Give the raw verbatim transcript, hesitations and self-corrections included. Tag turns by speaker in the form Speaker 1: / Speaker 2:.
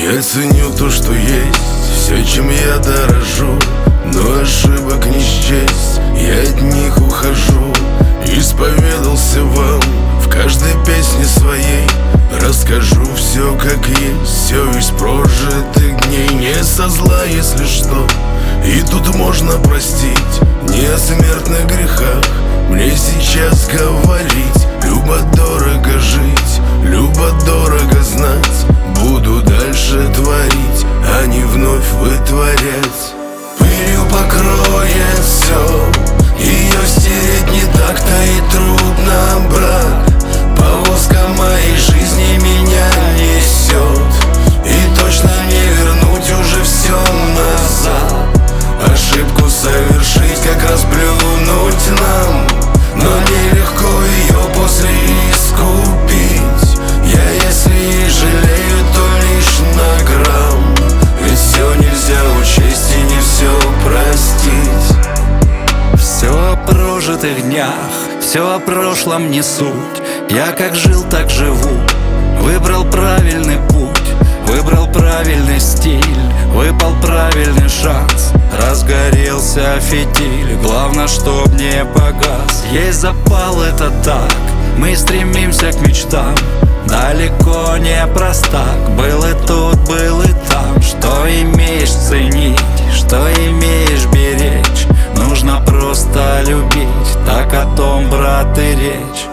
Speaker 1: Я ценю то, что есть, все, чем я дорожу, но ошибок не счесть, я от них ухожу. Исповедался вам в каждой песне своей, расскажу все как есть, все из прожитых дней. Не со зла, если что, и тут можно простить, не о смертных грехах мне сейчас говорить. Любо-дорого жить, любо-дорого знать, буду дальше творить, а не вновь вытворять. Пылью покроет все, ее стереть не так-то и трудно, брат. Повозка моей жизни меня несет, и точно не вернуть уже все назад. Ошибку совершить, как раз плюнуть нам, но нелегко ее после искупить. Я если и жалею, то лишь на грамм, ведь все нельзя учесть и не все простить.
Speaker 2: Все о прожитых днях, все о прошлом не суть. Я как жил, так живу. Выбрал правильный путь, выбрал правильный стиль, выпал правильный шанс. Разгорелся фитиль, главное, чтоб не погас. Есть запал, это так, мы стремимся к мечтам. Далеко не простак, был и тут, был и там. Что имеешь ценить, что имеешь беречь, нужно просто любить, так о том, брат, и речь.